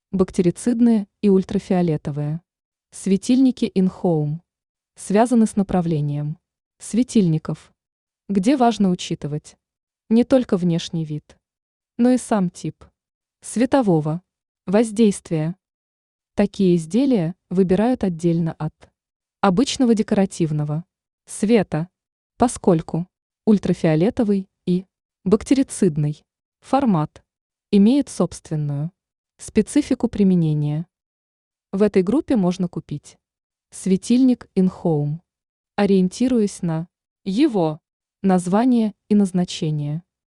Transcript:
бактерицидные и ультрафиолетовые. Светильники in-home связаны с направлением светильников, где важно учитывать не только внешний вид, но и сам тип светового воздействия. Такие изделия выбирают отдельно от обычного декоративного света, поскольку ультрафиолетовый и бактерицидный формат имеет собственную специфику применения. В этой группе можно купить светильник in-home, ориентируясь на его название и назначение.